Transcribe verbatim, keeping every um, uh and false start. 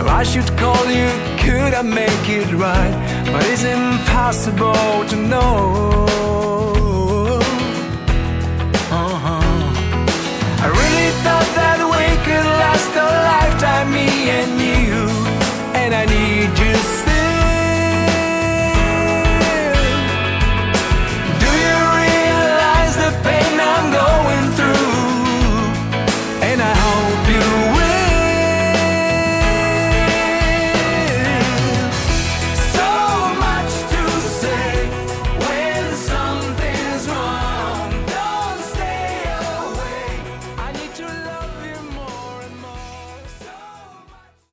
I should call you, could I make it right? But it's impossible to know.